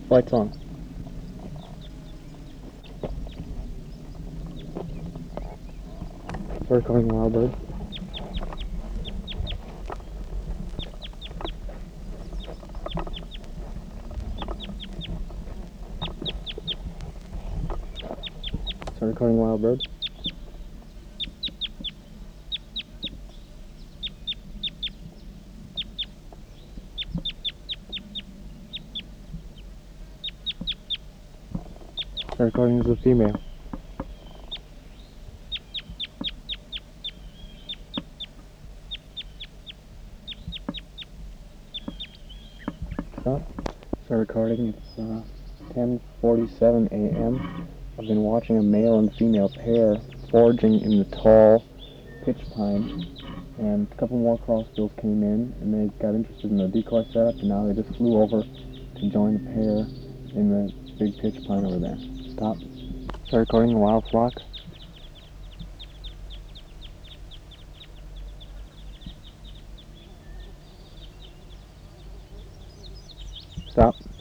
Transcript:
Lights on. Start recording wild bird. Start recording wild bird. Start recording as a female. Stop. Start recording. It's 10:47 a.m. I've been watching a male and female pair foraging in the tall pitch pine, and a couple more crossbills came in, and they got interested in the decoy setup, and now they just flew over to join the pair in the big pitch pine over there. Stop. Start recording the wild flock. Stop.